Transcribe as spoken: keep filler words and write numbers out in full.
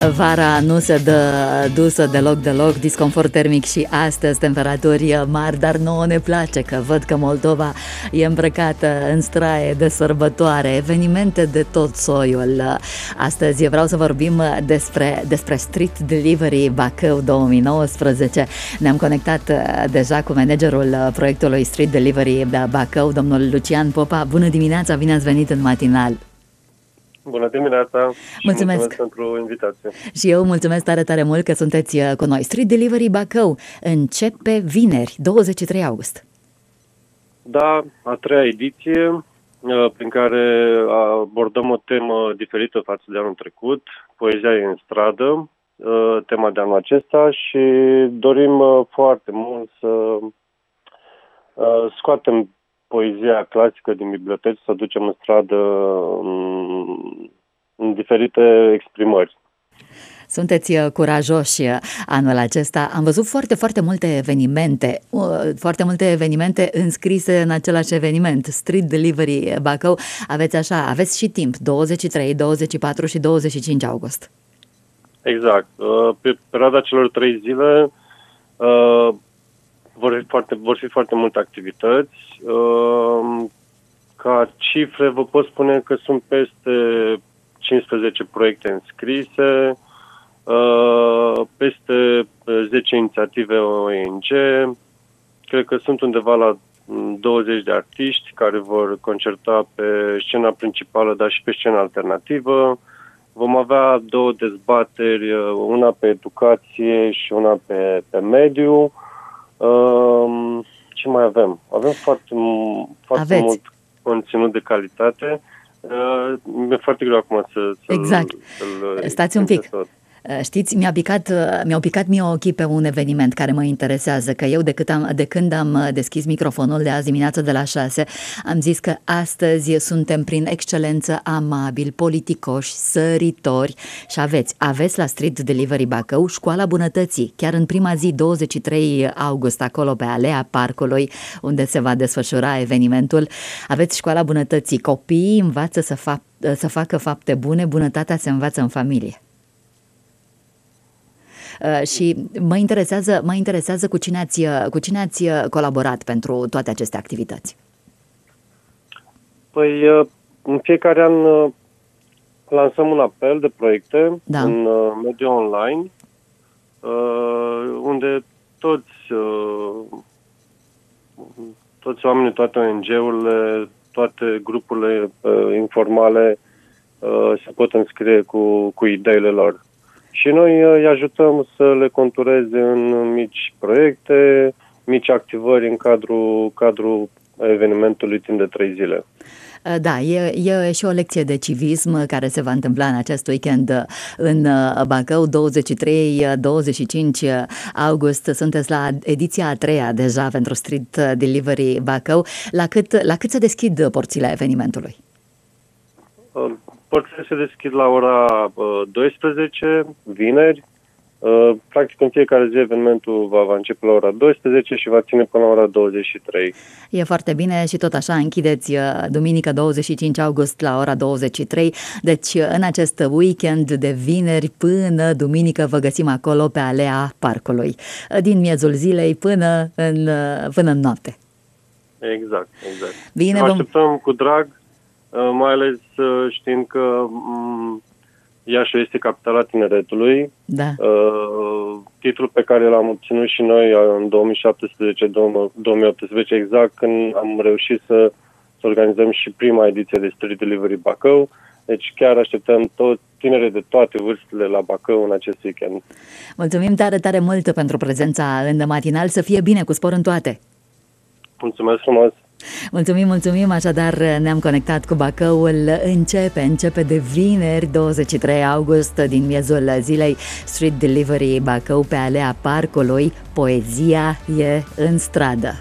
Vara nu se dă dusă deloc, deloc, disconfort termic și astăzi temperaturi mari, dar nouă ne place că văd că Moldova e îmbrăcată în straie de sărbătoare, evenimente de tot soiul. Astăzi vreau să vorbim despre, despre Street Delivery Bacău două mii nouăsprezece. Ne-am conectat deja cu managerul proiectului Street Delivery Bacău, domnul Lucian Popa. Bună dimineața, bine ați venit în matinal! Bună dimineața și mulțumesc. mulțumesc pentru invitație. Și eu mulțumesc tare, tare mult că sunteți cu noi. Street Delivery Bacău începe vineri, douăzeci și trei august. Da, a treia ediție, prin care abordăm o temă diferită față de anul trecut. Poezia e în stradă, tema de anul acesta, și dorim foarte mult să scoatem poezia clasică din biblioteci, să ducem în stradă în, în diferite exprimări. Sunteți curajoși anul acesta. Am văzut foarte, foarte multe evenimente, foarte multe evenimente înscrise în același eveniment. Street Delivery Bacău. Aveți așa, aveți și timp, douăzeci și trei, douăzeci și patru și douăzeci și cinci august. Exact. Pe perioada celor trei zile Vor fi, foarte, vor fi foarte multe activități. Ca cifre vă pot spune că sunt peste cincisprezece proiecte înscrise, peste zece inițiative O N G, cred că sunt undeva la douăzeci de artiști care vor concerta pe scena principală, dar și pe scena alternativă. Vom avea două dezbateri, una pe educație și una pe, pe mediu. Uh, ce mai avem? Avem foarte, foarte mult conținut de calitate. Uh, mi-e foarte greu acum să, să exact. să-l Stați un pic. Tot. Știți, mi-a picat, mi-au picat mie ochii pe un eveniment care mă interesează, că eu de, cât am, de când am deschis microfonul de azi dimineață de la șase, am zis că astăzi suntem prin excelență amabili, politicoși, săritori și aveți, aveți la Street Delivery Bacău Școala Bunătății, chiar în prima zi, douăzeci și trei august, acolo pe Alea Parcului, unde se va desfășura evenimentul, aveți Școala Bunătății. Copiii învață să, fac, să facă fapte bune, bunătatea se învață în familie. Uh, și mă interesează, mă interesează cu cine ați, cu cine ați colaborat pentru toate aceste activități. Păi, în fiecare an lansăm un apel de proiecte, da, în mediul online, unde toți, toți oamenii, toate O N G-urile, toate grupurile informale se pot înscrie cu, cu ideile lor. Și noi îi ajutăm să le contureze în mici proiecte, mici activări în cadrul, cadrul evenimentului timp de trei zile. Da, e, e și o lecție de civism care se va întâmpla în acest weekend în Bacău, douăzeci și trei douăzeci și cinci august. Sunteți la ediția a treia deja pentru Street Delivery Bacău. La cât, la cât se deschid porțile evenimentului? Porțile se deschid la ora douăsprezece, vineri. Practic în fiecare zi evenimentul va, va începe la ora douăsprezece și va ține până la ora douăzeci și trei. E foarte bine și tot așa închideți duminică douăzeci și cinci august la ora douăzeci și trei. Deci în acest weekend de vineri până duminică vă găsim acolo pe Alea Parcului. Din miezul zilei până în, până în noapte. Exact, exact. Bine, vă așteptăm cu drag. Mai ales știind că Iașu este capitala tineretului. Da. Titlul pe care l-am obținut și noi în două mii șaptesprezece două mii optsprezece, exact când am reușit să, să organizăm și prima ediție de Street Delivery Bacău. Deci chiar așteptăm toți tineri de toate vârstele la Bacău în acest weekend. Mulțumim tare, tare mult pentru prezența în matinal. Să fie bine, cu spor în toate! Mulțumesc frumos! Mulțumim, mulțumim, așadar ne-am conectat cu Bacăul. Începe, începe de vineri, douăzeci și trei august, din miezul zilei, Street Delivery Bacău pe Alea Parcului. Poezia e în stradă.